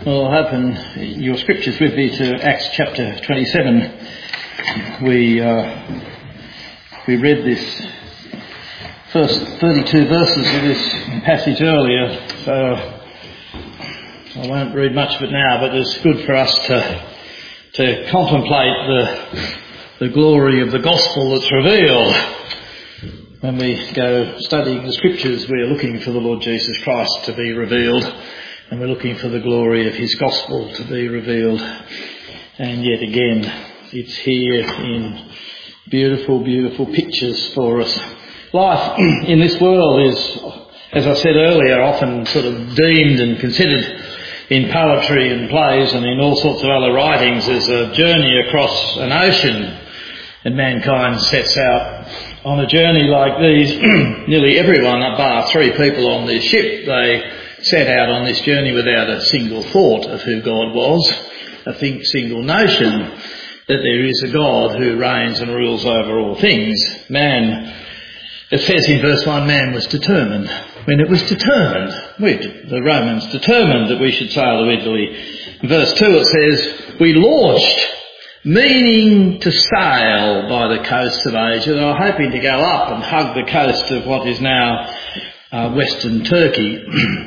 Well, I'll open your scriptures with me to Acts chapter 27. We read this first 32 verses of this passage earlier, so I won't read much of it now, but it's good for us to contemplate the glory of the gospel that's revealed. When we go studying the scriptures, we are looking for the Lord Jesus Christ to be revealed, and we're looking for the glory of his gospel to be revealed. And yet again, it's here in beautiful, beautiful pictures for us. Life in this world is, as I said earlier, often sort of deemed and considered in poetry and plays and in all sorts of other writings as a journey across an ocean. And mankind sets out on a journey like these. Nearly everyone, bar 3 people on this ship, they set out on this journey without a single thought of who God was, a single notion that there is a God who reigns and rules over all things. Man, it says in verse 1, man was determined. When it was determined, the Romans determined that we should sail to Italy. In verse 2 it says, we launched, meaning to sail by the coasts of Asia. They were hoping to go up and hug the coast of what is now western Turkey.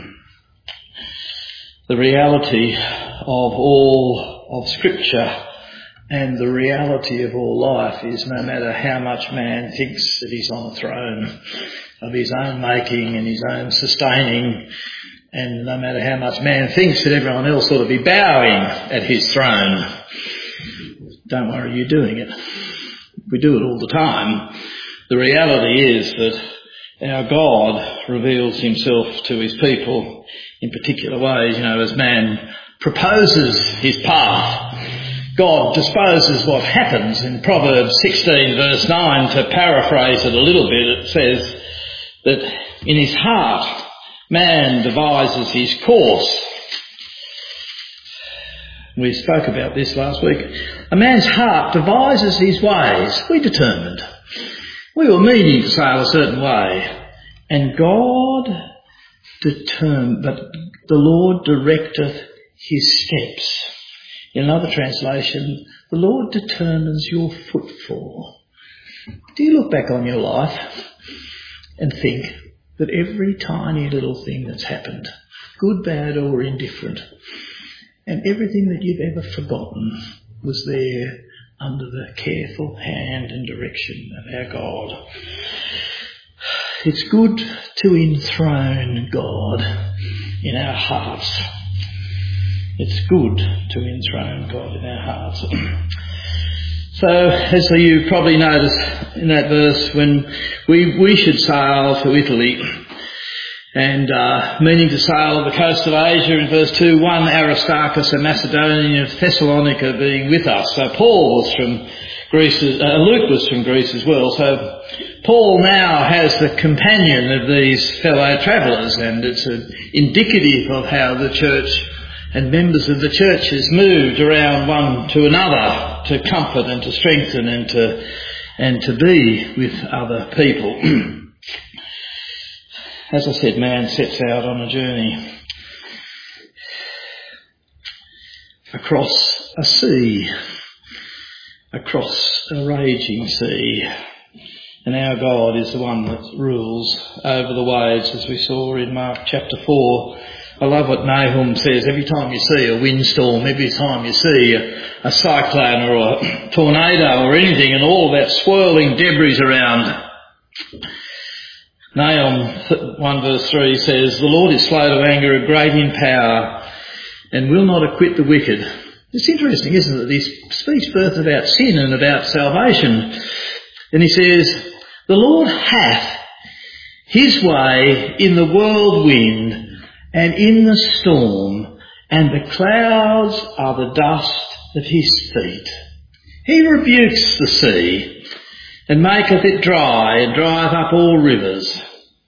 The reality of all of Scripture and the reality of all life is no matter how much man thinks that he's on a throne of his own making and his own sustaining, and no matter how much man thinks that everyone else ought to be bowing at his throne, don't worry, you're doing it. We do it all the time. The reality is that our God reveals himself to his people in particular ways, as man proposes his path. God disposes what happens. In Proverbs 16 verse 9, to paraphrase it a little bit, it says that in his heart man devises his course. We spoke about this last week. A man's heart devises his ways. We determined. We were meaning to sail a certain way. And God determined, but the Lord directeth his steps. In another translation, the Lord determines your footfall. Do you look back on your life and think that every tiny little thing that's happened, good, bad or indifferent, and everything that you've ever forgotten was there under the careful hand and direction of our God? It's good to enthrone God in our hearts. It's good to enthrone God in our hearts. So, as you probably noticed in that verse, when we should sail to Italy, and meaning to sail on the coast of Asia, in verse 2, one Aristarchus, a Macedonian of Thessalonica, being with us. So Paul was from Greece, Luke was from Greece as well. So Paul now has the companion of these fellow travellers, and it's indicative of how the church and members of the church has moved around one to another to comfort and to strengthen and to be with other people. As I said, man sets out on a journey across a sea, across a raging sea. And our God is the one that rules over the waves, as we saw in Mark chapter 4. I love what Nahum says. Every time you see a windstorm, every time you see a cyclone or a tornado or anything, and all that swirling debris around, Nahum 1 verse 3 says, the Lord is slow to anger and great in power, and will not acquit the wicked. It's interesting, isn't it? He speaks both about sin and about salvation. And he says, the Lord hath his way in the whirlwind and in the storm, and the clouds are the dust of his feet. He rebukes the sea, and maketh it dry, and drieth up all rivers.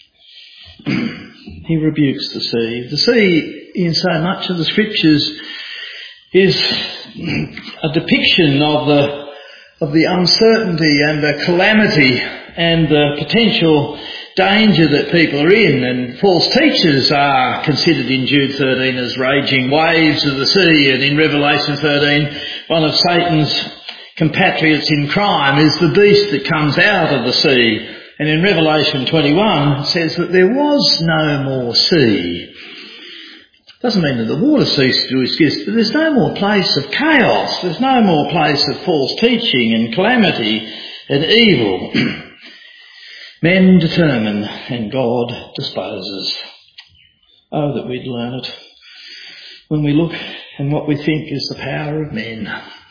He rebukes the sea. The sea, in so much of the scriptures, is a depiction of the uncertainty and the calamity and the potential danger that people are in, and false teachers are considered in Jude 13 as raging waves of the sea, and in Revelation 13 one of Satan's compatriots in crime is the beast that comes out of the sea, and in Revelation 21 it says that there was no more sea. Doesn't mean that the water ceased to exist, but there's no more place of chaos, there's no more place of false teaching and calamity and evil. Men determine and God disposes. Oh, that we'd learn it when we look and what we think is the power of men.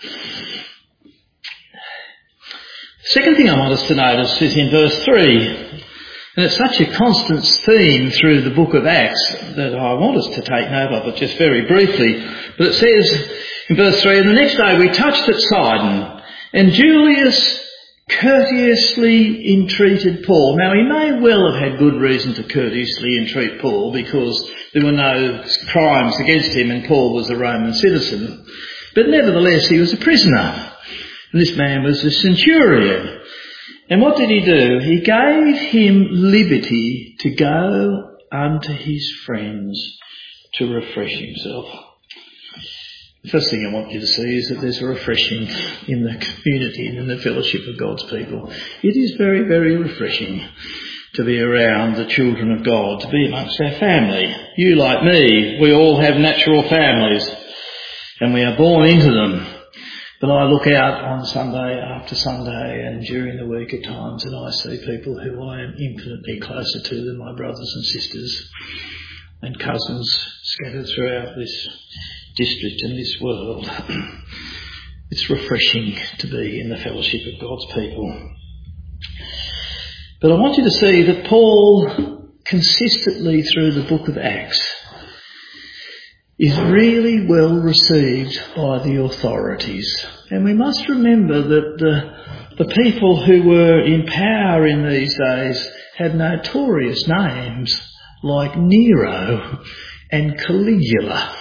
Second thing I want us to notice is in verse 3. And it's such a constant theme through the book of Acts that I want us to take note of it just very briefly. But it says in verse 3, and the next day we touched at Sidon, and Julius courteously entreated Paul. Now he may well have had good reason to courteously entreat Paul because there were no crimes against him and Paul was a Roman citizen. But nevertheless he was a prisoner. And this man was a centurion. And what did he do? He gave him liberty to go unto his friends to refresh himself. The first thing I want you to see is that there's a refreshing in the community and in the fellowship of God's people. It is very, very refreshing to be around the children of God, to be amongst our family. You, like me, we all have natural families and we are born into them. But I look out on Sunday after Sunday and during the week at times and I see people who I am infinitely closer to than my brothers and sisters and cousins scattered throughout this district and this world. It's refreshing to be in the fellowship of God's people. But I want you to see that Paul consistently through the book of Acts is really well received by the authorities. And we must remember that the people who were in power in these days had notorious names like Nero and Caligula.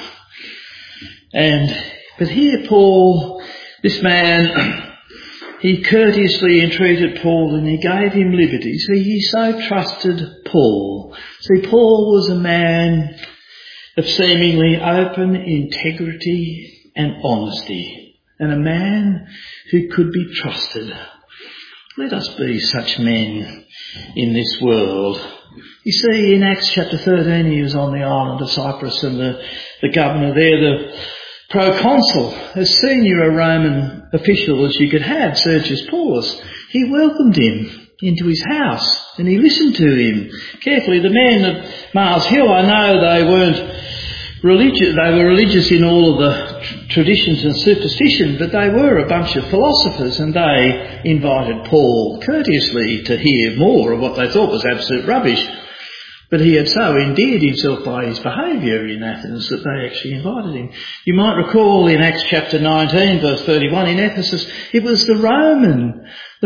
But here Paul, this man, he courteously entreated Paul and he gave him liberty. See, he so trusted Paul. See, Paul was a man of seemingly open integrity and honesty, and a man who could be trusted. Let us be such men in this world. You see, in Acts chapter 13, he was on the island of Cyprus, and the governor there, the proconsul, as senior a Roman official as you could have, Sergius Paulus, he welcomed him into his house and he listened to him carefully. The men of Mars Hill, I know they weren't religious, they were religious in all of the traditions and superstition, but they were a bunch of philosophers and they invited Paul courteously to hear more of what they thought was absolute rubbish. But he had so endeared himself by his behaviour in Athens that they actually invited him. You might recall in Acts chapter 19 verse 31 in Ephesus, it was the Roman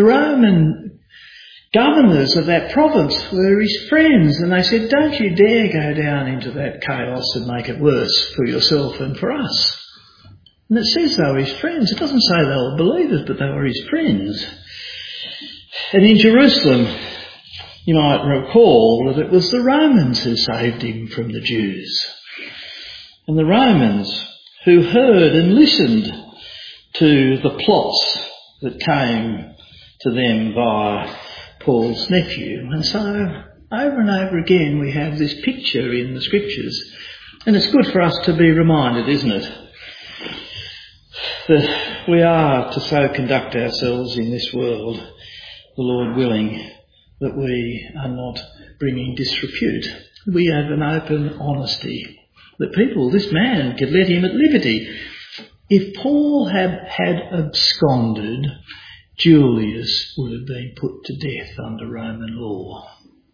governors of that province were his friends, and they said, don't you dare go down into that chaos and make it worse for yourself and for us. And it says they were his friends. It doesn't say they were believers, but they were his friends. And in Jerusalem, you might recall that it was the Romans who saved him from the Jews. And the Romans who heard and listened to the plots that came to them by Paul's nephew. And so over and over again we have this picture in the scriptures. And it's good for us to be reminded, isn't it, that we are to so conduct ourselves in this world, the Lord willing, that we are not bringing disrepute. We have an open honesty that people, this man, could let him at liberty. If Paul had absconded, Julius would have been put to death under Roman law.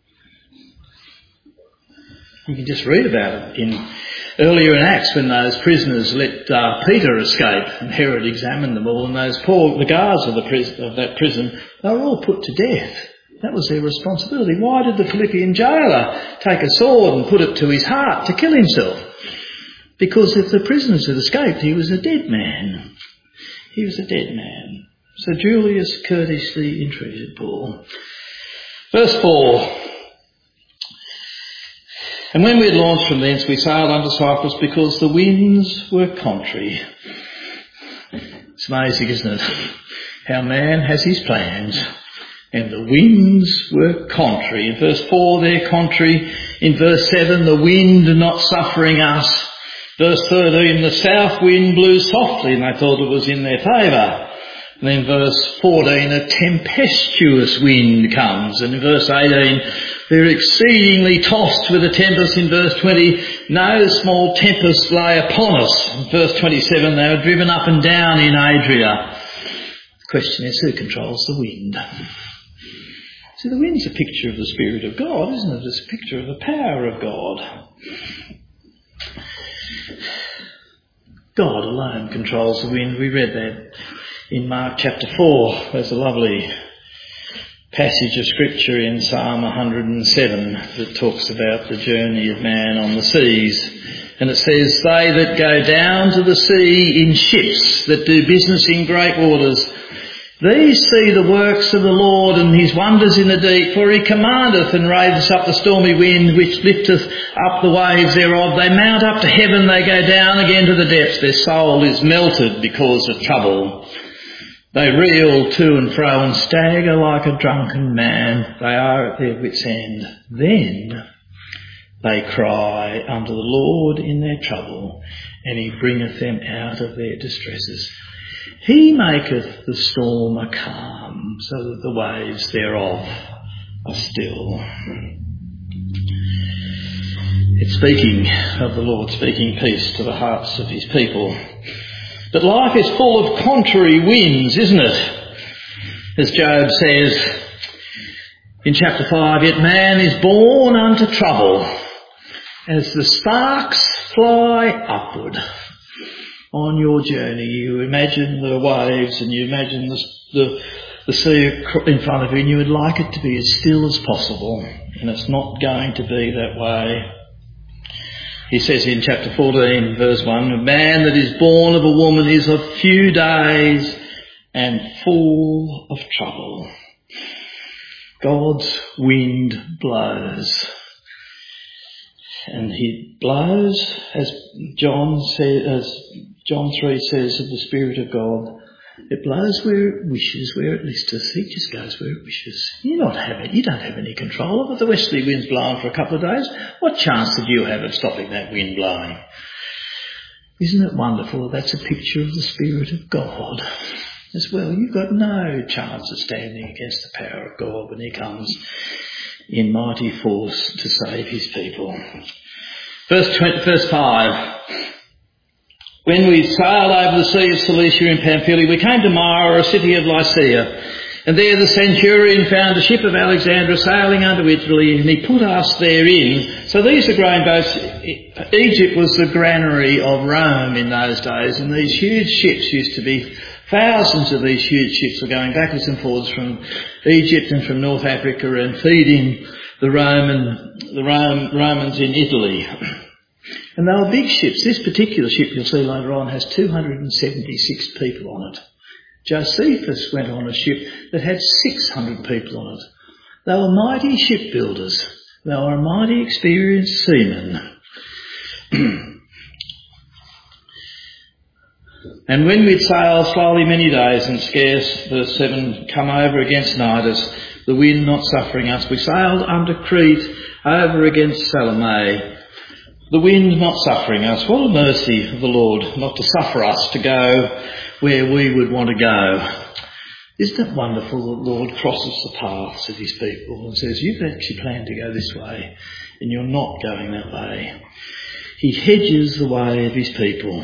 You can just read about it earlier in Acts when those prisoners let Peter escape and Herod examined them all, and the guards of that prison, they were all put to death. That was their responsibility. Why did the Philippian jailer take a sword and put it to his heart to kill himself? Because if the prisoners had escaped, he was a dead man. He was a dead man. So Julius courteously entreated Paul. Verse 4, And when we had launched from thence, we sailed unto Cyprus because the winds were contrary. It's amazing, isn't it? How man has his plans and the winds were contrary. In verse 4 they're contrary. In verse 7 the wind not suffering us. Verse 13 the south wind blew softly and they thought it was in their favour. And then verse 14 a tempestuous wind comes. And in verse 18 they're exceedingly tossed with a tempest. In verse 20 no small tempest lay upon us. In verse 27 they were driven up and down in Adria. The question is, who controls the wind? See, the wind's a picture of the Spirit of God, isn't it? It's a picture of the power of God. God alone controls the wind. We read that in Mark chapter 4. There's a lovely passage of scripture in Psalm 107 that talks about the journey of man on the seas. And it says, they that go down to the sea in ships that do business in great waters, these see the works of the Lord and his wonders in the deep, for he commandeth and raiseth up the stormy wind, which lifteth up the waves thereof. They mount up to heaven, they go down again to the depths. Their soul is melted because of trouble. They reel to and fro and stagger like a drunken man. They are at their wits' end. Then they cry unto the Lord in their trouble, and he bringeth them out of their distresses. He maketh the storm a calm, so that the waves thereof are still. It's speaking of the Lord, speaking peace to the hearts of his people. But life is full of contrary winds, isn't it? As Job says in chapter 5, yet man is born unto trouble, as the sparks fly upward. On your journey, you imagine the waves and you imagine the sea in front of you, and you would like it to be as still as possible, and it's not going to be that way. He says in chapter 14, verse 1, a man that is born of a woman is of few days and full of trouble. God's wind blows. And he blows, as John 3 says of the Spirit of God, it blows where it wishes, where it listeth. He just goes where it wishes. You don't have any control of it. The westerly wind's blowing for a couple of days. What chance did you have of stopping that wind blowing? Isn't it wonderful? That's a picture of the Spirit of God as well. You've got no chance of standing against the power of God when he comes in mighty force to save his people. Verse 5. When we sailed over the sea of Cilicia in Pamphylia, we came to Myra, a city of Lycia. And there the centurion found a ship of Alexandria sailing unto Italy, and he put us therein. So these are grain boats. Egypt was the granary of Rome in those days, and these huge ships used to be, thousands of these huge ships were going backwards and forwards from Egypt and from North Africa and feeding the Romans in Italy. And they were big ships. This particular ship you'll see later on has 276 people on it. Josephus went on a ship that had 600 people on it. They were mighty shipbuilders. They were mighty experienced seamen. And when we'd sailed slowly many days and scarce, verse 7, come over against Cnidus, the wind not suffering us, we sailed unto Crete over against Salome, the wind not suffering us. What a mercy of the Lord not to suffer us to go where we would want to go. Isn't it wonderful that the Lord crosses the paths of his people and says, you've actually planned to go this way and you're not going that way. He hedges the way of his people.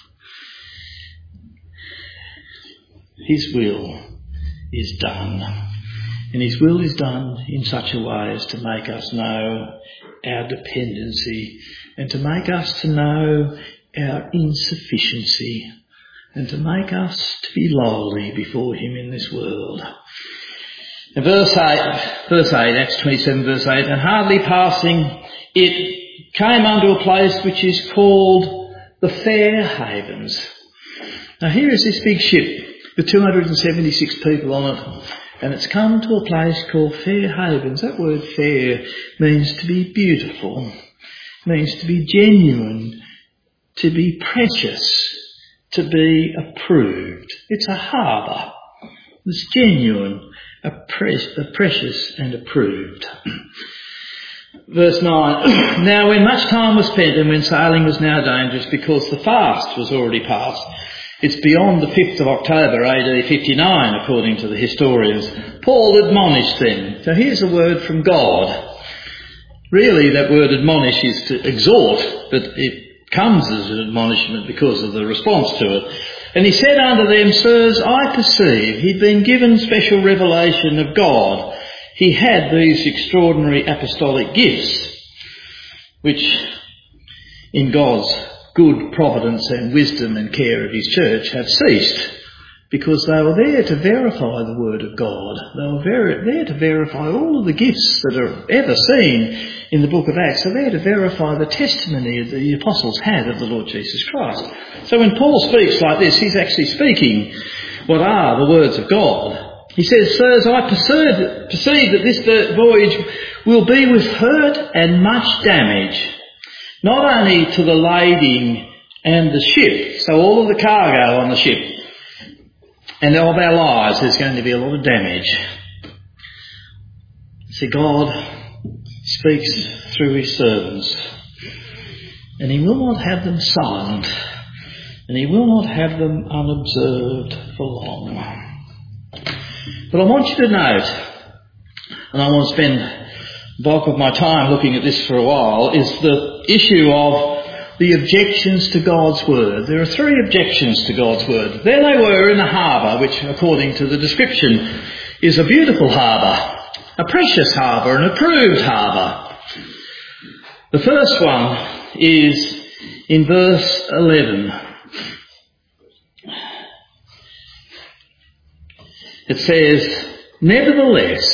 His will is done. And his will is done in such a way as to make us know our dependency and to make us to know our insufficiency and to make us to be lowly before him in this world. In verse 8, Acts 27 verse 8, and hardly passing it came unto a place which is called the Fair Havens. Now here is this big ship with 276 people on it, and it's come to a place called Fair Havens. That word fair means to be beautiful. means to be genuine, to be precious, to be approved. It's a harbour. It's genuine, precious and approved. Verse 9, now when much time was spent and when sailing was now dangerous because the fast was already past, it's beyond the 5th of October AD 59 according to the historians, Paul admonished them. So here's a word from God. Really that word admonish is to exhort, but it comes as an admonishment because of the response to it. And he said unto them, Sirs, I perceive he'd been given special revelation of God. He had these extraordinary apostolic gifts, which in God's good providence and wisdom and care of his church have ceased, because they were there to verify the word of God. They were there to verify all of the gifts that are ever seen in the book of Acts. They're there to verify the testimony that the apostles had of the Lord Jesus Christ. So when Paul speaks like this, he's actually speaking what are the words of God. He says, Sirs, I perceive that this voyage will be with hurt and much damage, not only to the lading and the ship, so all of the cargo on the ship, and of our lives there's going to be a lot of damage. See, God speaks through his servants, and he will not have them silent, and he will not have them unobserved for long. But I want you to note, and I want to spend the bulk of my time looking at this for a while, is the issue of the objections to God's word. There are 3 objections to God's word. There they were in the harbour, which according to the description is a beautiful harbour, a precious harbour, an approved harbour. The first one is in verse 11. It says, Nevertheless,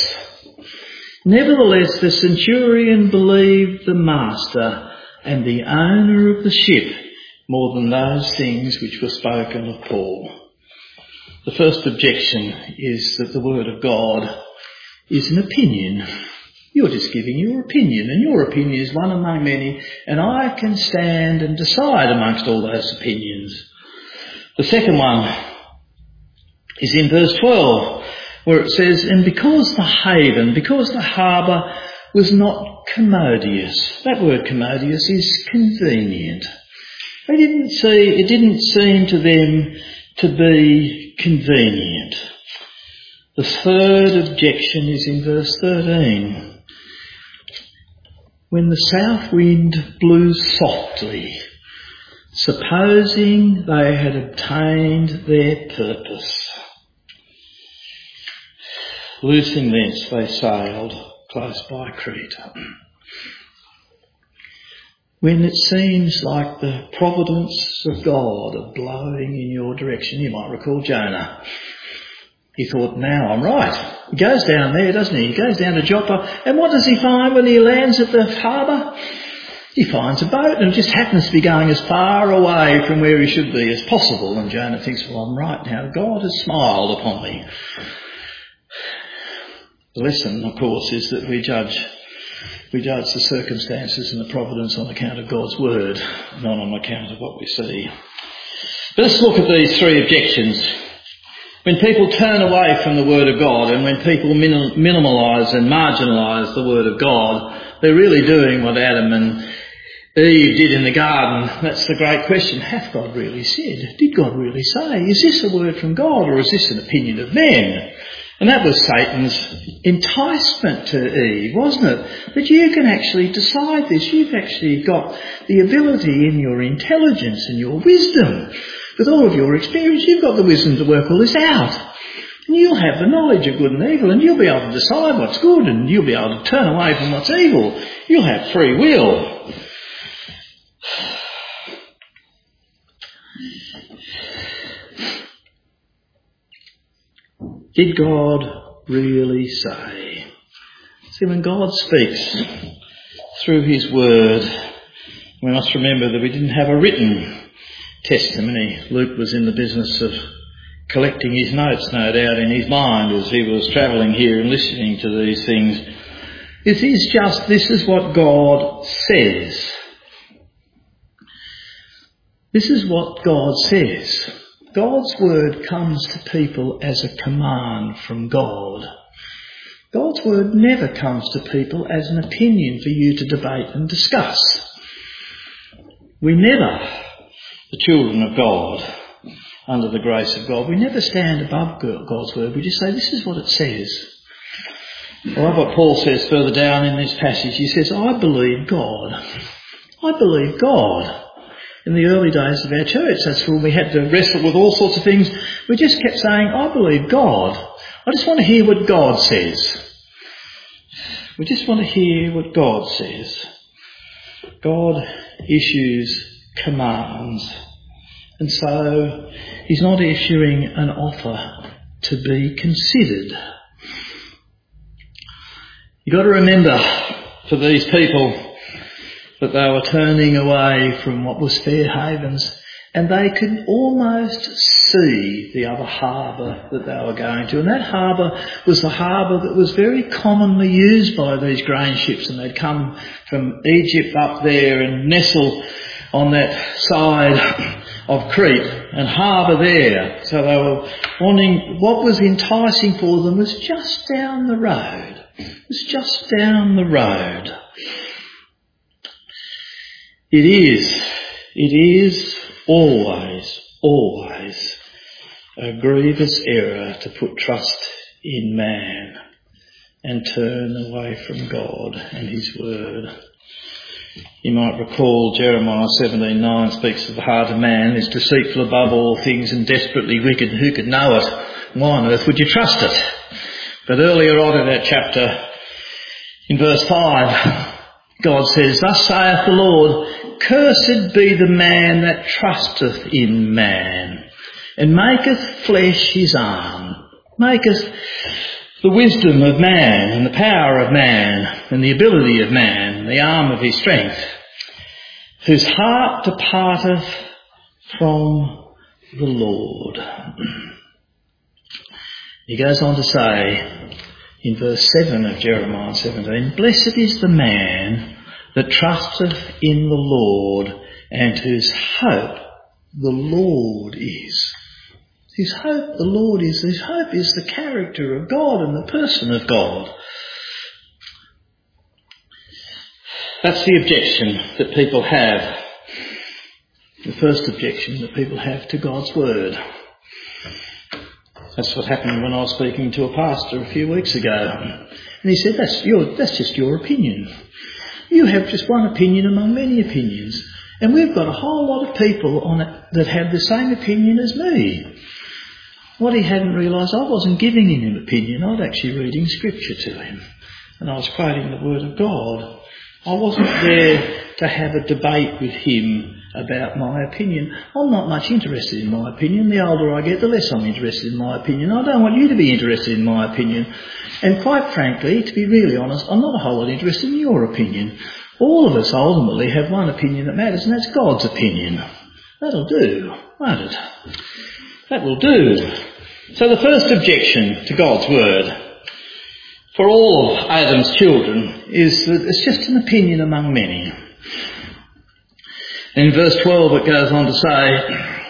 the centurion believed the master and the owner of the ship more than those things which were spoken of Paul. The first objection is that the word of God is an opinion. You're just giving your opinion, and your opinion is one among many, and I can stand and decide amongst all those opinions. The second one is in verse 12, where it says, And because the harbour was not commodious. That word commodious is convenient. It didn't seem to them to be convenient. The third objection is in verse 13. When the south wind blew softly, supposing they had obtained their purpose. Loosing thence they sailed close by Crete. When it seems like the providence of God are blowing in your direction, you might recall Jonah. He thought, now I'm right. He goes down there, doesn't he? He goes down to Joppa, and what does he find when he lands at the harbour? He finds a boat, and it just happens to be going as far away from where he should be as possible. And Jonah thinks, well, I'm right now. God has smiled upon me. The lesson, of course, is that we judge the circumstances and the providence on account of God's word, not on account of what we see. But let's look at these 3 objections. When people turn away from the word of God, and when people minimalise and marginalise the word of God, they're really doing what Adam and Eve did in the garden. That's the great question. Hath God really said? Did God really say? Is this a word from God, or is this an opinion of men? And that was Satan's enticement to Eve, wasn't it? That you can actually decide this. You've actually got the ability in your intelligence and your wisdom. With all of your experience, you've got the wisdom to work all this out. And you'll have the knowledge of good and evil, and you'll be able to decide what's good, and you'll be able to turn away from what's evil. You'll have free will. Did God really say? See, when God speaks through his word, we must remember that we didn't have a written testimony. Luke was in the business of collecting his notes, no doubt, in his mind as he was travelling here and listening to these things. This is what God says. This is what God says. God's word comes to people as a command from God. God's word never comes to people as an opinion for you to debate and discuss. We never, the children of God, under the grace of God, we never stand above God's word. We just say, this is what it says. I love what Paul says further down in this passage. He says, I believe God. I believe God. In the early days of our church, that's when we had to wrestle with all sorts of things. We just kept saying, I believe God. I just want to hear what God says. We just want to hear what God says. God issues commands. And so he's not issuing an offer to be considered. You've got to remember, for these people, that they were turning away from what was Fair Havens, and they could almost see the other harbour that they were going to. And that harbour was the harbour that was very commonly used by these grain ships, and they'd come from Egypt up there and nestle on that side of Crete and harbour there. So they were wanting, what was enticing for them was just down the road. It was just down the road. It is always a grievous error to put trust in man and turn away from God and his word. You might recall Jeremiah 17:9 speaks of the heart of man is deceitful above all things and desperately wicked. Who could know it? Why on earth would you trust it? But earlier on in that chapter, in verse 5, God says, Thus saith the Lord, Cursed be the man that trusteth in man, and maketh flesh his arm, maketh the wisdom of man, and the power of man, and the ability of man, the arm of his strength, whose heart departeth from the Lord. He goes on to say in verse 7 of Jeremiah 17, Blessed is the man that trusteth in the Lord, and whose hope the Lord is. Whose hope the Lord is. Whose hope is the character of God and the person of God. That's the objection that people have. The first objection that people have to God's word. That's what happened when I was speaking to a pastor a few weeks ago. And he said, that's just your opinion. You have just one opinion among many opinions. And we've got a whole lot of people on it that have the same opinion as me. What he hadn't realised, I wasn't giving him an opinion. I was actually reading scripture to him. And I was quoting the word of God. I wasn't there to have a debate with him about my opinion. I'm not much interested in my opinion. The older I get, the less I'm interested in my opinion. I don't want you to be interested in my opinion. And quite frankly, to be really honest, I'm not a whole lot interested in your opinion. All of us ultimately have one opinion that matters, and that's God's opinion. That'll do, won't it? That will do. So the first objection to God's word for all of Adam's children is that it's just an opinion among many. In verse 12 it goes on to say,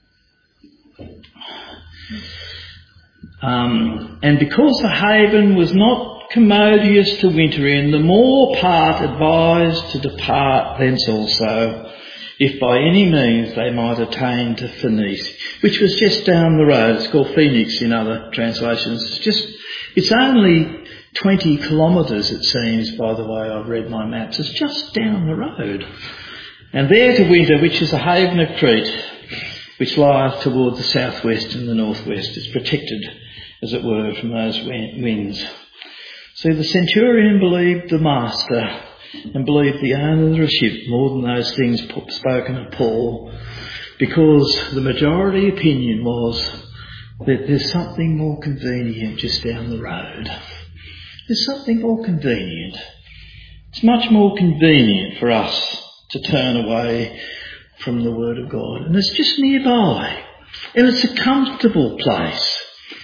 and because the haven was not commodious to winter in, the more part advised to depart thence also, if by any means they might attain to Phoenice, which was just down the road. It's called Phoenix in other translations. It's only 20 kilometres, it seems, by the way I've read my maps. It's just down the road. And there to winter, which is the haven of Crete, which lieth toward the southwest and the northwest, is protected, as it were, from those winds. See, the centurion believed the master and believed the owner of the ship more than those things spoken of Paul, because the majority opinion was that there's something more convenient just down the road. There's something more convenient. It's much more convenient for us to turn away from the Word of God. And it's just nearby. And it's a comfortable place.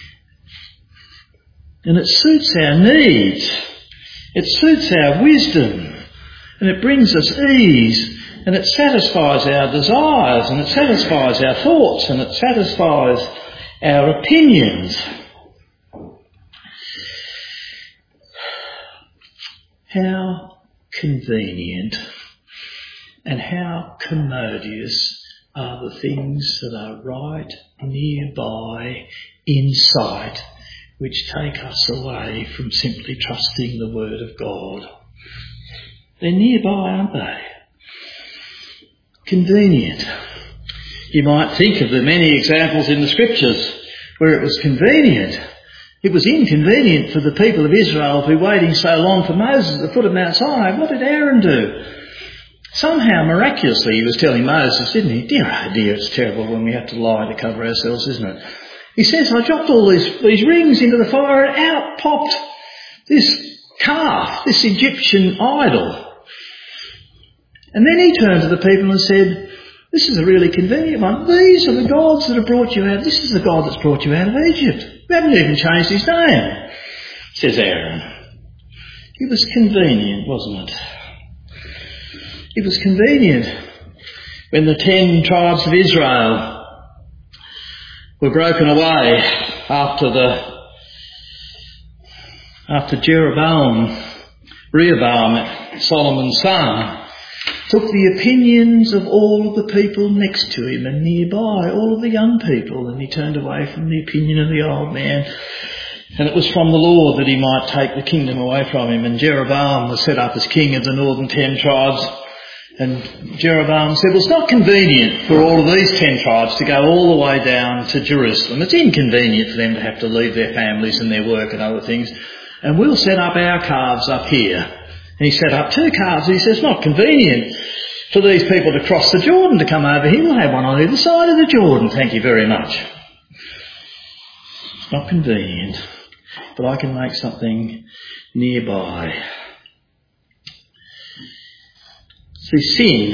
And it suits our needs. It suits our wisdom. And it brings us ease And it satisfies our desires, and it satisfies our thoughts, and it satisfies our opinions. How convenient and how commodious are the things that are right nearby in sight, which take us away from simply trusting the Word of God. They're nearby, aren't they? Convenient. You might think of the many examples in the Scriptures where it was convenient. It was inconvenient for the people of Israel to be waiting so long for Moses at the foot of Mount Sinai. What did Aaron do? Somehow, miraculously, he was telling Moses, didn't he? Dear, oh dear, it's terrible when we have to lie to cover ourselves, isn't it? He says, I dropped all these rings into the fire and out popped this calf, this Egyptian idol. And then he turned to the people and said, this is a really convenient one. These are the gods that have brought you out. This is the God that's brought you out of Egypt. We haven't even changed his name, says Aaron. It was convenient, wasn't it? It was convenient when the 10 tribes of Israel were broken away after Rehoboam, Solomon's son, took the opinions of all of the people next to him and nearby, all of the young people, and he turned away from the opinion of the old man. And it was from the Lord that he might take the kingdom away from him. And Jeroboam was set up as king of the northern 10 tribes. And Jeroboam said, well, it's not convenient for all of these 10 tribes to go all the way down to Jerusalem. It's inconvenient for them to have to leave their families and their work and other things. And we'll set up our calves up here. And he set up 2 calves. He says, it's not convenient for these people to cross the Jordan to come over here. We'll have one on either side of the Jordan. Thank you very much. It's not convenient, but I can make something nearby. See,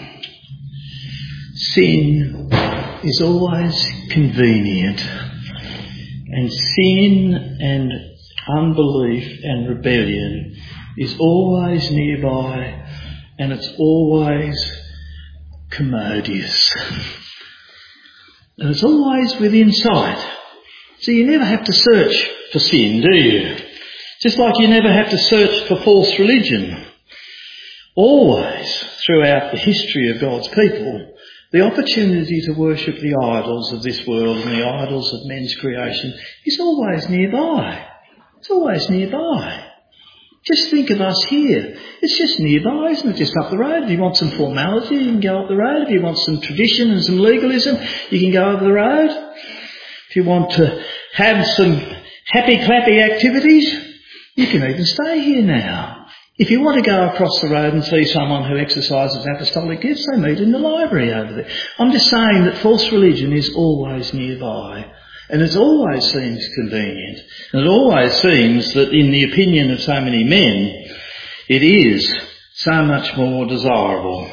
sin is always convenient, and sin and unbelief and rebellion is always nearby, and it's always commodious. And it's always within sight. So you never have to search for sin, do you? Just like you never have to search for false religion. Always, throughout the history of God's people, the opportunity to worship the idols of this world and the idols of men's creation is always nearby. It's always nearby. Just think of us here. It's just nearby, isn't it? Just up the road. If you want some formality, you can go up the road. If you want some tradition and some legalism, you can go over the road. If you want to have some happy-clappy activities, you can even stay here now. If you want to go across the road and see someone who exercises apostolic gifts, they meet in the library over there. I'm just saying that false religion is always nearby. And it always seems convenient. And it always seems that in the opinion of so many men, it is so much more desirable.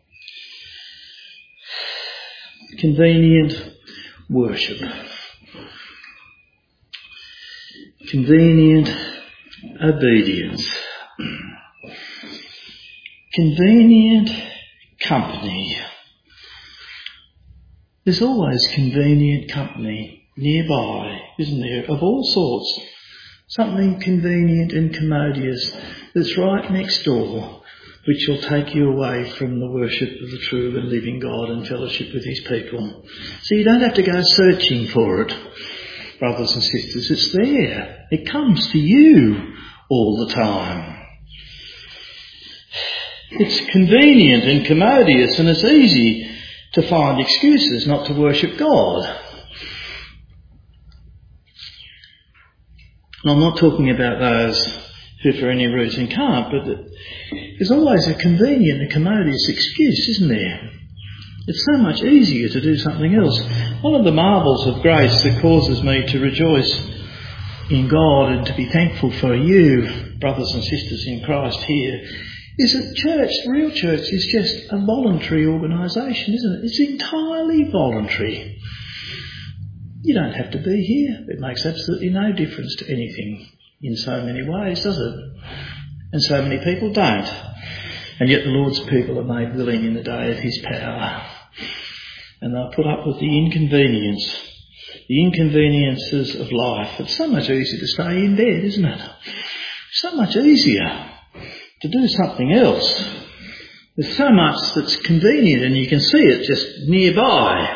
Convenient worship. Convenient obedience. Convenient company. There's always convenient company nearby, isn't there, of all sorts. Something convenient and commodious that's right next door, which will take you away from the worship of the true and living God and fellowship with his people. So you don't have to go searching for it, brothers and sisters. It's there. It comes to you all the time. It's convenient and commodious, and it's easy to find excuses not to worship God. And I'm not talking about those who for any reason can't, but there's always a convenient and commodious excuse, isn't there? It's so much easier to do something else. One of the marvels of grace that causes me to rejoice in God and to be thankful for you, brothers and sisters in Christ here, is that church, the real church, is just a voluntary organisation, isn't it? It's entirely voluntary. You don't have to be here. It makes absolutely no difference to anything in so many ways, does it? And so many people don't. And yet the Lord's people are made willing in the day of his power. And they'll put up with the inconveniences of life. It's so much easier to stay in bed, isn't it? So much easier to do something else. There's so much that's convenient and you can see it just nearby.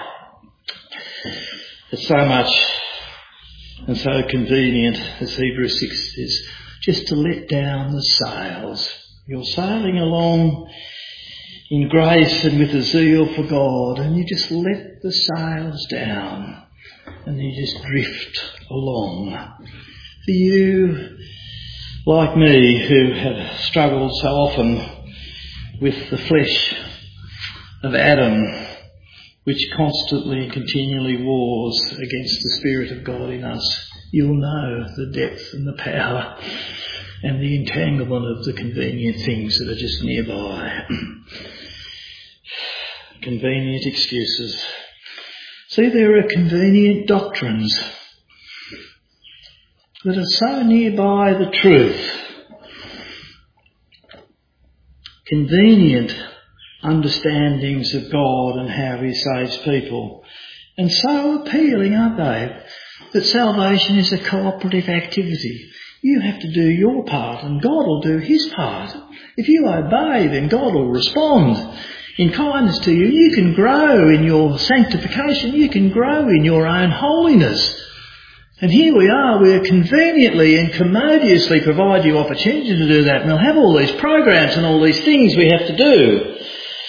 It's so much and so convenient, as Hebrews 6 says, just to let down the sails. You're sailing along in grace and with a zeal for God, and you just let the sails down and you just drift along. For you, like me, who have struggled so often with the flesh of Adam, which constantly and continually wars against the Spirit of God in us, you'll know the depth and the power and the entanglement of the convenient things that are just nearby. Convenient excuses. See, there are convenient doctrines that are so nearby the truth. Convenient understandings of God and how he saves people. And so appealing, aren't they? That salvation is a cooperative activity. You have to do your part and God will do his part. If you obey, then God will respond in kindness to you. You can grow in your sanctification. You can grow in your own holiness. And here we are, we're conveniently and commodiously provide you opportunity to do that. And they'll have all these programs and all these things we have to do.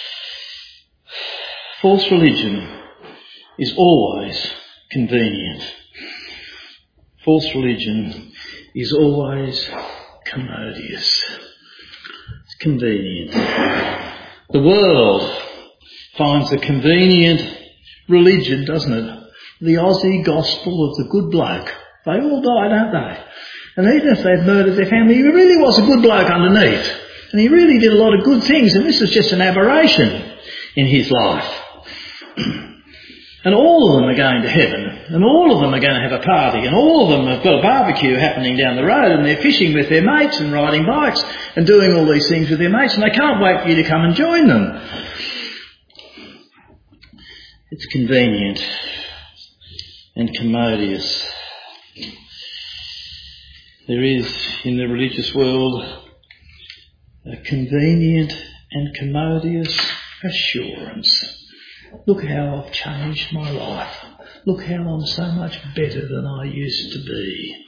False religion is always convenient. False religion is always commodious. It's convenient. The world finds a convenient religion, doesn't it? The Aussie gospel of the good bloke. They all die, don't they? And even if they've murdered their family, he really was a good bloke underneath. And he really did a lot of good things, and this is just an aberration in his life. And all of them are going to heaven, and all of them are going to have a party, and all of them have got a barbecue happening down the road, and they're fishing with their mates and riding bikes and doing all these things with their mates, and they can't wait for you to come and join them. It's convenient and commodious. There is in the religious world a convenient and commodious assurance. Look how I've changed my life. Look how I'm so much better than I used to be.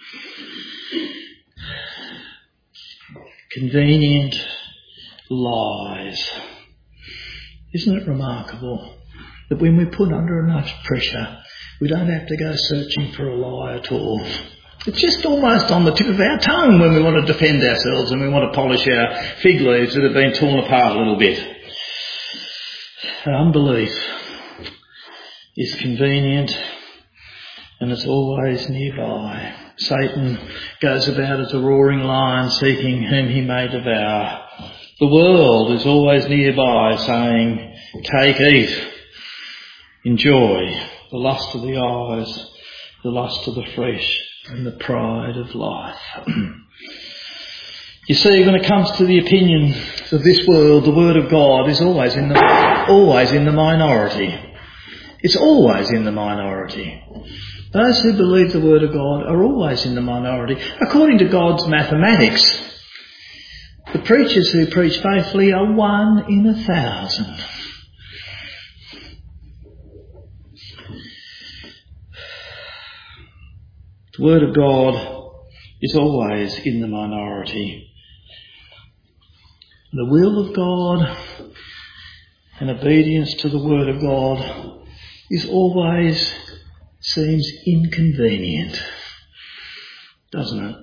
Convenient lies. Isn't it remarkable that when we're put under enough pressure, we don't have to go searching for a lie at all. It's just almost on the tip of our tongue when we want to defend ourselves and we want to polish our fig leaves that have been torn apart a little bit. Unbelief is convenient and it's always nearby. Satan goes about as a roaring lion seeking whom he may devour. The world is always nearby saying, take, eat, enjoy. The lust of the eyes, the lust of the flesh, and the pride of life. You see, when it comes to the opinion of this world, the Word of God is always in the minority. It's always in the minority. Those who believe the Word of God are always in the minority. According to God's mathematics, the preachers who preach faithfully are 1 in 1,000. The Word of God is always in the minority. The will of God and obedience to the Word of God is always seems inconvenient, doesn't it?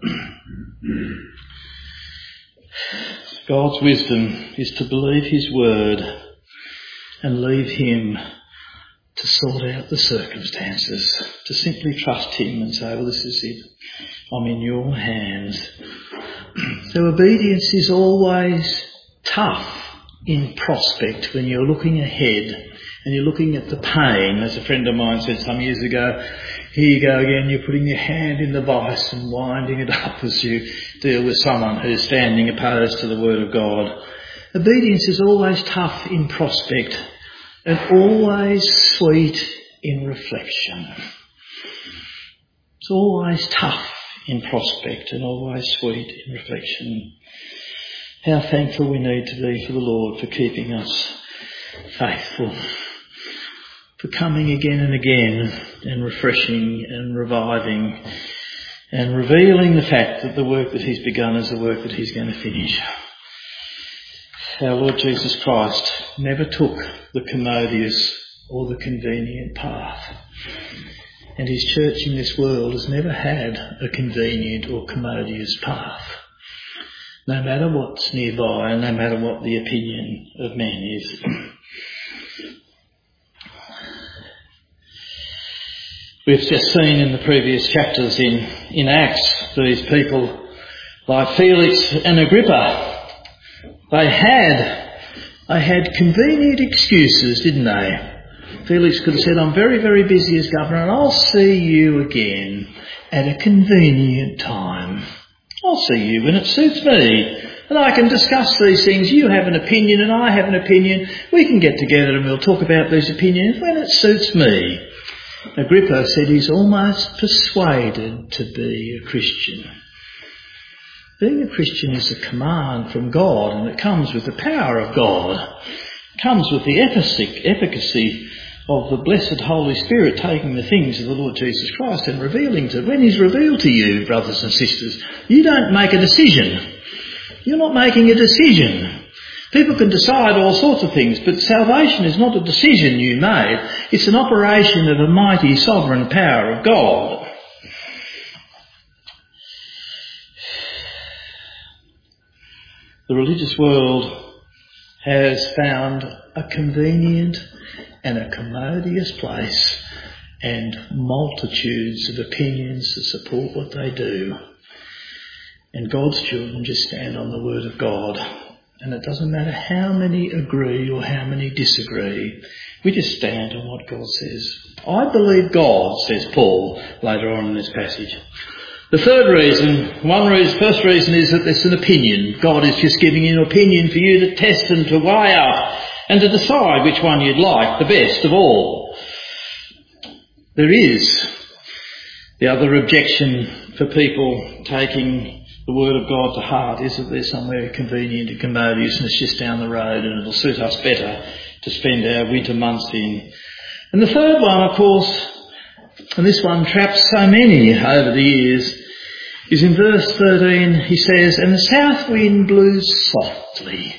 God's wisdom is to believe his word and leave him to sort out the circumstances, to simply trust him and say, well, this is it. I'm in your hands. So obedience is always tough in prospect when you're looking ahead and you're looking at the pain. As a friend of mine said some years ago, here you go again, you're putting your hand in the vice and winding it up as you deal with someone who's standing opposed to the Word of God. Obedience is always tough in prospect and always sweet in reflection. It's always tough in prospect and always sweet in reflection. How thankful we need to be for the Lord for keeping us faithful, for coming again and again and refreshing and reviving and revealing the fact that the work that he's begun is the work that he's going to finish. Our Lord Jesus Christ never took the commodious or the convenient path. And his church in this world has never had a convenient or commodious path. No matter what's nearby and no matter what the opinion of man is. We've just seen in the previous chapters in Acts, these people like Felix and Agrippa, they had convenient excuses, didn't they? Felix could have said, I'm very, very busy as governor and I'll see you again at a convenient time. I'll see you when it suits me. And I can discuss these things. You have an opinion and I have an opinion. We can get together and we'll talk about these opinions when it suits me. Agrippa said he's almost persuaded to be a Christian. Being a Christian is a command from God, and it comes with the power of God. It comes with the efficacy of the blessed Holy Spirit taking the things of the Lord Jesus Christ and revealing to. When he's revealed to you, brothers and sisters, you don't make a decision. You're not making a decision. People can decide all sorts of things, but salvation is not a decision you made. It's an operation of a mighty sovereign power of God. The religious world has found a convenient and a commodious place and multitudes of opinions that support what they do. And God's children just stand on the word of God. And it doesn't matter how many agree or how many disagree. We just stand on what God says. I believe God, says Paul later on in this passage. The third reason, first reason is that there's an opinion. God is just giving you an opinion for you to test and to weigh up and to decide which one you'd like, the best of all. There is the other objection for people taking the word of God to heart is that there's somewhere convenient and commodious and it's just down the road and it'll suit us better to spend our winter months in. And the third one, of course, and this one traps so many over the years, is in verse 13, he says, and the south wind blew softly.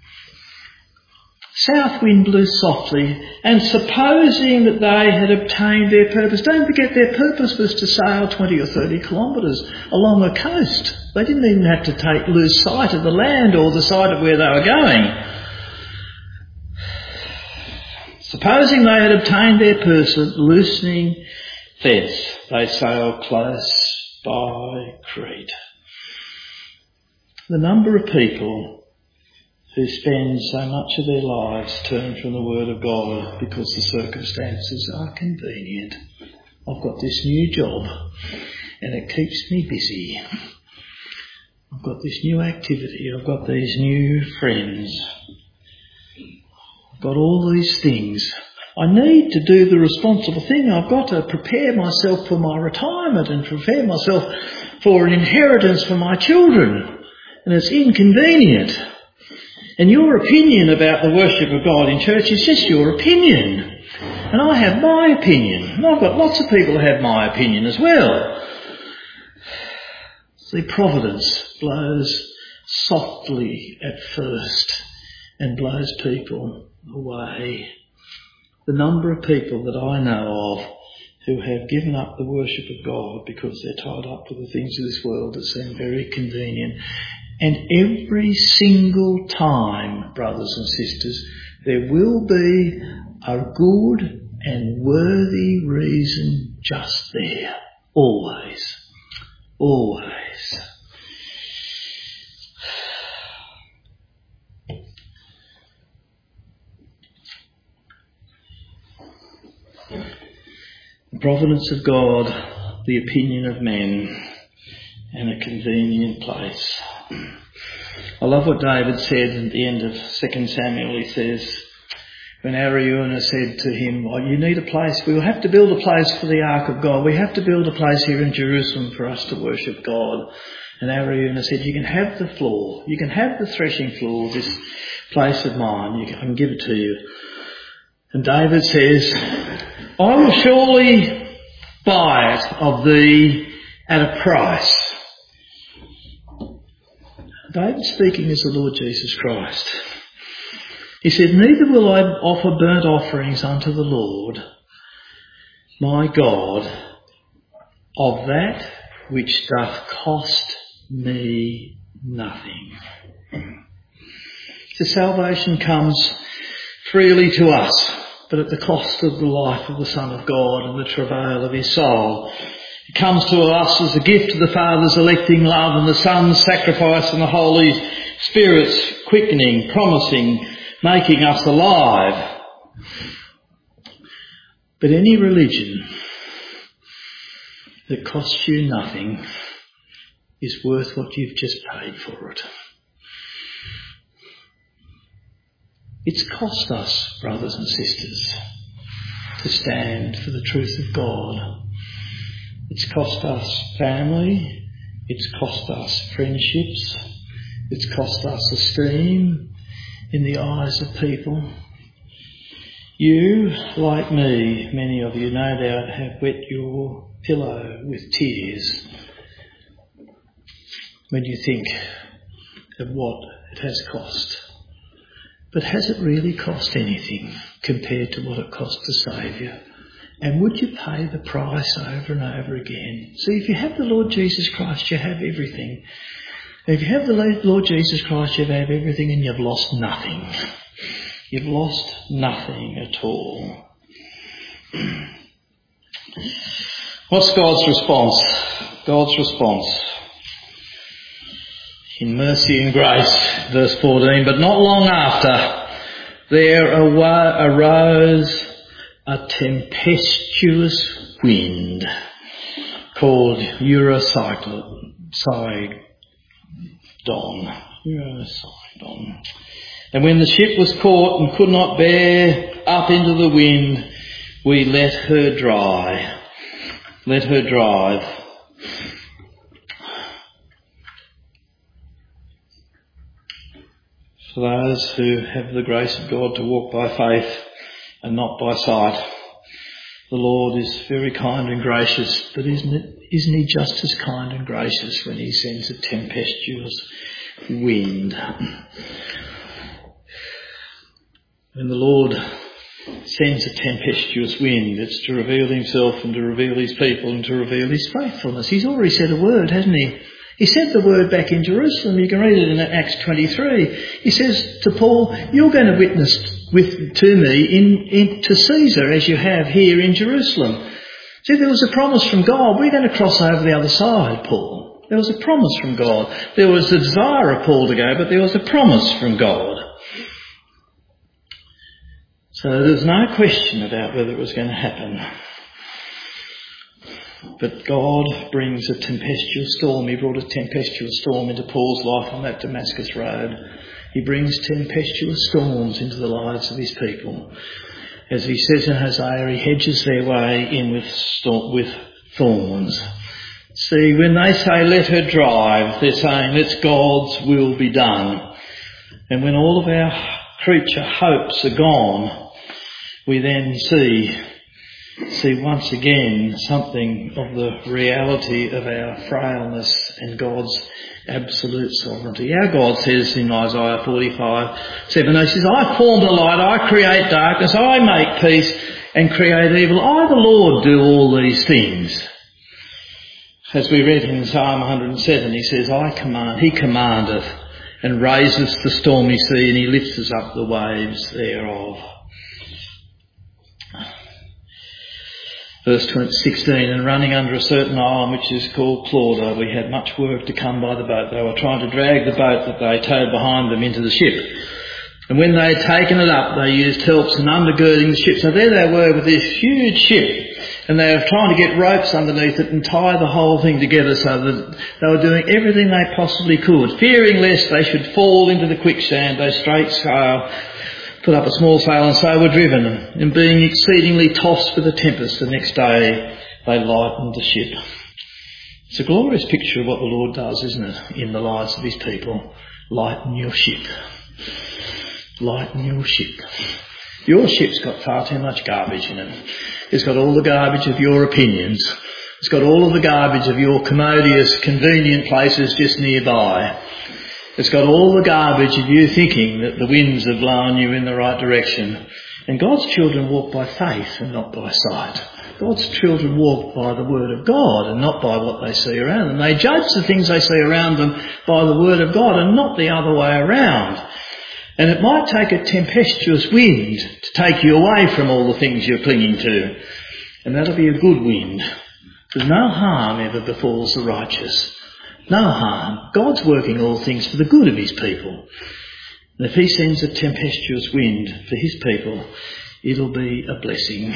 South wind blew softly, and supposing that they had obtained their purpose, don't forget their purpose was to sail 20 or 30 kilometres along a coast. They didn't even have to lose sight of the land or the sight of where they were going. Supposing they had obtained their purpose, loosening thence, they sailed close by Crete. The number of people who spend so much of their lives turn from the word of God because the circumstances are convenient. I've got this new job and it keeps me busy. I've got this new activity. I've got these new friends. I've got all these things. I need to do the responsible thing. I've got to prepare myself for my retirement and prepare myself for an inheritance for my children. And it's inconvenient. And your opinion about the worship of God in church is just your opinion. And I have my opinion. And I've got lots of people who have my opinion as well. See, providence blows softly at first and blows people away. The number of people that I know of who have given up the worship of God because they're tied up with the things of this world that seem very convenient. And every single time, brothers and sisters, there will be a good and worthy reason just there. Always. Always. The providence of God, the opinion of men, and a convenient place. I love what David said at the end of 2 Samuel. He says, when Araunah said to him, well, you need a place, we will have to build a place for the Ark of God. We have to build a place here in Jerusalem for us to worship God. And Araunah said, you can have the floor, you can have the threshing floor of this place of mine, I can give it to you. And David says, I will surely buy it of thee at a price. David speaking as the Lord Jesus Christ. He said, neither will I offer burnt offerings unto the Lord, my God, of that which doth cost me nothing. So salvation comes freely to us, but at the cost of the life of the Son of God and the travail of his soul. It comes to us as a gift of the Father's electing love and the Son's sacrifice and the Holy Spirit's quickening, promising, making us alive. But any religion that costs you nothing is worth what you've just paid for it. It's cost us, brothers and sisters, to stand for the truth of God. It's cost us family. It's cost us friendships. It's cost us esteem in the eyes of people. You, like me, many of you no doubt have wet your pillow with tears when you think of what it has cost. But has it really cost anything compared to what it cost to save you? And would you pay the price over and over again? See, if you have the Lord Jesus Christ, you have everything. If you have the Lord Jesus Christ, you have everything and you've lost nothing. You've lost nothing at all. What's God's response? God's response. In mercy and grace, verse 14, but not long after, there arose a tempestuous wind called Eurocydon. And when the ship was caught and could not bear up into the wind, we let her drive. For those who have the grace of God to walk by faith and not by sight, the Lord is very kind and gracious, but isn't he just as kind and gracious when he sends a tempestuous wind? When the Lord sends a tempestuous wind, it's to reveal himself and to reveal his people and to reveal his faithfulness. He's already said a word, hasn't he? He said the word back in Jerusalem. You can read it in Acts 23. He says to Paul, you're going to witness to me to Caesar as you have here in Jerusalem. See, there was a promise from God. We're going to cross over the other side, Paul. There was a promise from God. There was a desire of Paul to go, but there was a promise from God. So there's no question about whether it was going to happen. But God brings a tempestuous storm. He brought a tempestuous storm into Paul's life on that Damascus road. He brings tempestuous storms into the lives of his people. As he says in Hosea, he hedges their way in with thorns. See, when they say let her drive, they're saying let God's will be done. And when all of our creature hopes are gone, we then see once again something of the reality of our frailness and God's absolute sovereignty. Our God says in Isaiah 45:7, he says, I form the light, I create darkness, I make peace and create evil. I, the Lord, do all these things. As we read in Psalm 107, he says, he commandeth and raiseth the stormy sea, and he lifteth up the waves thereof. Verse 16, and running under a certain island which is called Clauda, we had much work to come by the boat. They were trying to drag the boat that they towed behind them into the ship. And when they had taken it up, they used helps in undergirding the ship. So there they were with this huge ship, and they were trying to get ropes underneath it and tie the whole thing together, so that they were doing everything they possibly could. Fearing lest they should fall into the quicksand, they straight sail, put up a small sail, and so were driven. And being exceedingly tossed with the tempest, the next day they lightened the ship. It's a glorious picture of what the Lord does, isn't it, in the lives of his people. Lighten your ship. Lighten your ship. Your ship's got far too much garbage in it. It's got all the garbage of your opinions. It's got all of the garbage of your commodious, convenient places just nearby. It's got all the garbage of you thinking that the winds have blown you in the right direction. And God's children walk by faith and not by sight. God's children walk by the Word of God and not by what they see around them. They judge the things they see around them by the Word of God and not the other way around. And it might take a tempestuous wind to take you away from all the things you're clinging to. And that'll be a good wind. Because no harm ever befalls the righteous. No harm. God's working all things for the good of his people. And if he sends a tempestuous wind for his people, it'll be a blessing.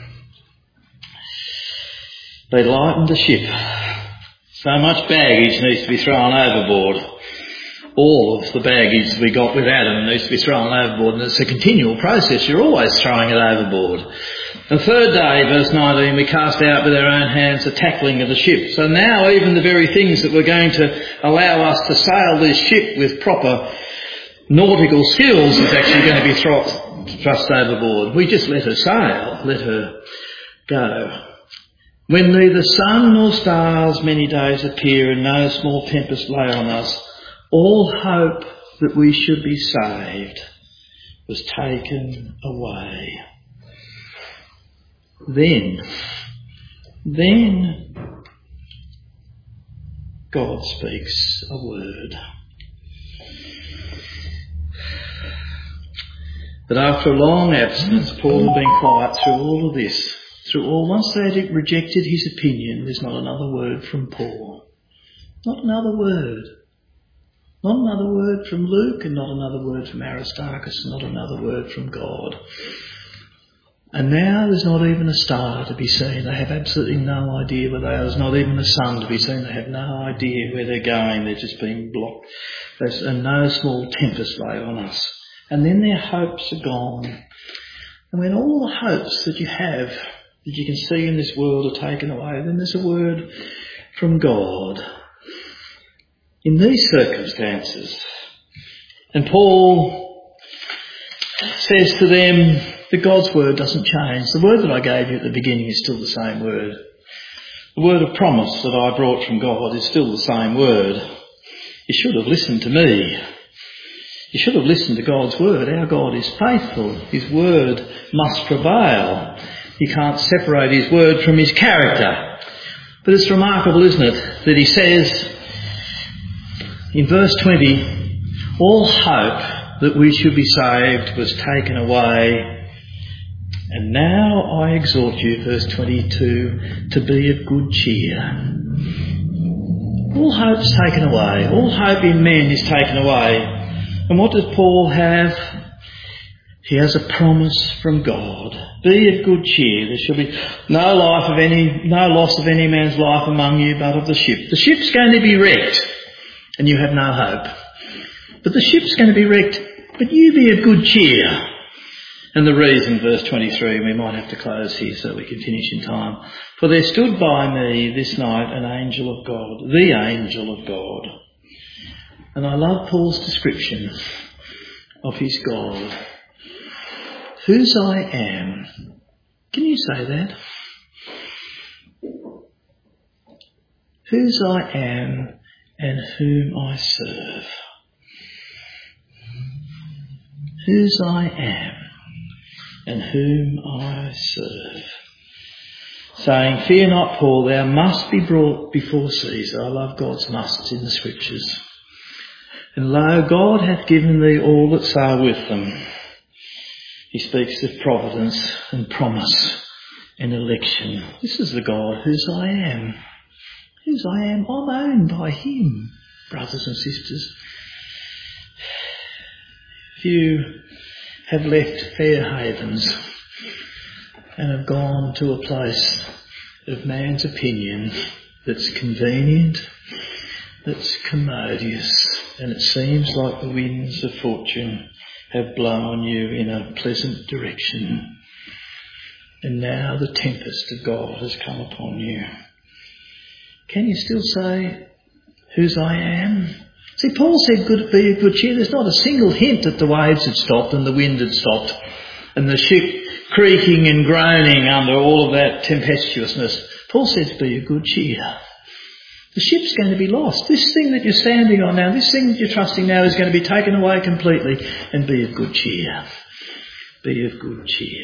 They lightened the ship. So much baggage needs to be thrown overboard. All of the baggage we got with Adam needs to be thrown overboard, and it's a continual process. You're always throwing it overboard. The third day, verse 19, we cast out with our own hands the tackling of the ship. So now even the very things that were going to allow us to sail this ship with proper nautical skills is actually going to be thrust overboard. We just let her sail, let her go. When neither sun nor stars many days appear and no small tempest lay on us, all hope that we should be saved was taken away. Then God speaks a word. But after a long absence, Paul had been quiet through all of this. Once they had rejected his opinion, there's not another word from Paul. Not another word. Not another word from Luke, and not another word from Aristarchus, and not another word from God. And now there's not even a star to be seen. They have absolutely no idea where they are. There's not even a sun to be seen. They have no idea where they're going. They're just being blocked. And no small tempest lay on us. And then their hopes are gone. And when all the hopes that you have, that you can see in this world, are taken away, then there's a word from God. In these circumstances, and Paul says to them that God's word doesn't change. The word that I gave you at the beginning is still the same word. The word of promise that I brought from God is still the same word. You should have listened to me. You should have listened to God's word. Our God is faithful. His word must prevail. You can't separate his word from his character. But it's remarkable, isn't it, that he says in verse 20, all hope that we should be saved was taken away. And now I exhort you, verse 22, to be of good cheer. All hope's taken away. All hope in men is taken away. And what does Paul have? He has a promise from God. Be of good cheer. There shall be no loss of any man's life among you, but of the ship. The ship's going to be wrecked, and you have no hope. But the ship's going to be wrecked, but you be of good cheer. And the reason, verse 23, we might have to close here so we can finish in time. For there stood by me this night an angel of God, the angel of God. And I love Paul's description of his God. Whose I am. Can you say that? Whose I am and whom I serve. Whose I am and whom I serve. Saying, fear not, Paul, thou must be brought before Caesar. I love God's musts in the scriptures. And lo, God hath given thee all that sail with them. He speaks of providence and promise and election. This is the God whose I am. Whose I am. I'm owned by him, brothers and sisters. Few have left fair havens and have gone to a place of man's opinion that's convenient, that's commodious, and it seems like the winds of fortune have blown you in a pleasant direction. And now the tempest of God has come upon you. Can you still say, whose I am? See, Paul said, be of good cheer. There's not a single hint that the waves had stopped and the wind had stopped and the ship creaking and groaning under all of that tempestuousness. Paul says, be of good cheer. The ship's going to be lost. This thing that you're standing on now, this thing that you're trusting now is going to be taken away completely. And be of good cheer. Be of good cheer.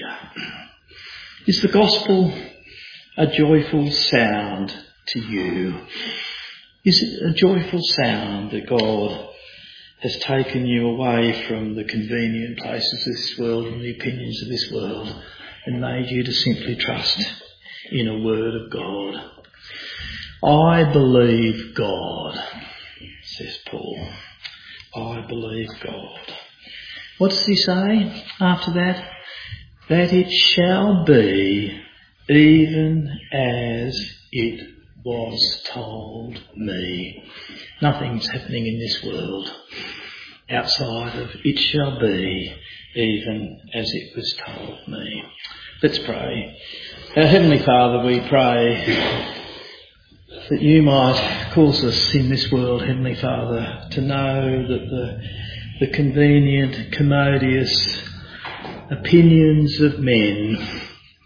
Is the gospel a joyful sound to you? Is it a joyful sound that God has taken you away from the convenient places of this world and the opinions of this world and made you to simply trust in a word of God? I believe God, says Paul. I believe God. What does he say after that? That it shall be even as it was told me. Nothing's happening in this world outside of it shall be even as it was told me. Let's pray. Our Heavenly Father, we pray that you might cause us in this world, Heavenly Father, to know that the convenient, commodious opinions of men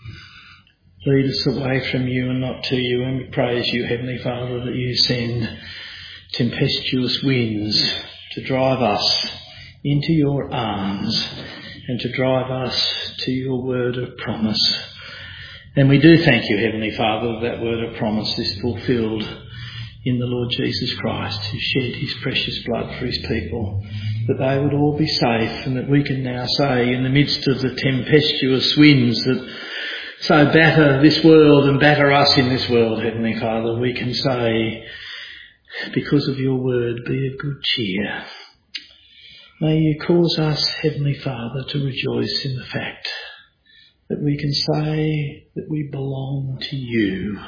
lead us away from you and not to you. And we praise you, Heavenly Father, that you send tempestuous winds to drive us into your arms and to drive us to your word of promise. And we do thank you, Heavenly Father, that word of promise is fulfilled in the Lord Jesus Christ, who shed his precious blood for his people, that they would all be safe, and that we can now say, in the midst of the tempestuous winds that so batter this world and batter us in this world, Heavenly Father, we can say, because of your word, be of good cheer. May you cause us, Heavenly Father, to rejoice in the fact that we can say that we belong to you.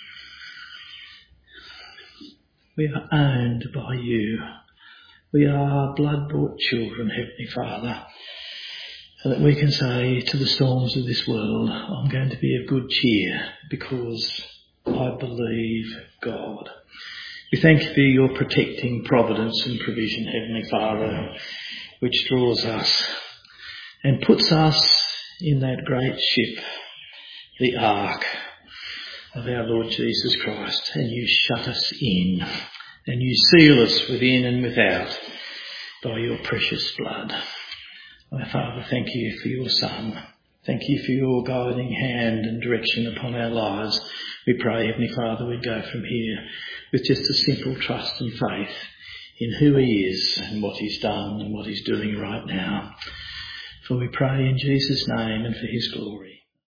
We are owned by you. We are blood-bought children, Heavenly Father. And that we can say to the storms of this world, I'm going to be of good cheer because I believe God. We thank you for your protecting providence and provision, Heavenly Father, which draws us and puts us in that great ship, the ark of our Lord Jesus Christ. And you shut us in and you seal us within and without by your precious blood. My Father, thank you for your Son. Thank you for your guiding hand and direction upon our lives. We pray, Heavenly Father, we go from here with just a simple trust and faith in who he is and what he's done and what he's doing right now. For we pray in Jesus' name and for his glory.